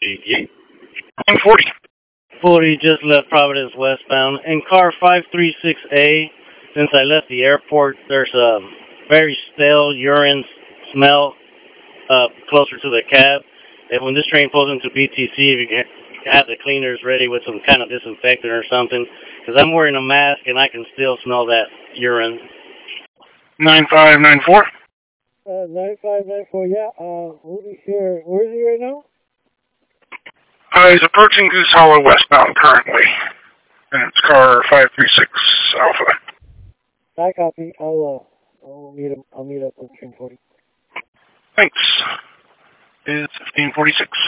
copy. Yeah. 40. 40 just left Providence westbound. In car 536A, since I left the airport, there's a very stale urine smell closer to the cab. And when this train pulls into BTC, if you can have the cleaners ready with some kind of disinfectant or something, because I'm wearing a mask and I can still smell that urine. 9594. 9594, yeah. Woody's here. Where is he right now? He's approaching Goose Hollow westbound currently. And it's car 536 Alpha. I copy. I'll meet him. I'll meet up with train 40. Thanks. It's 1546.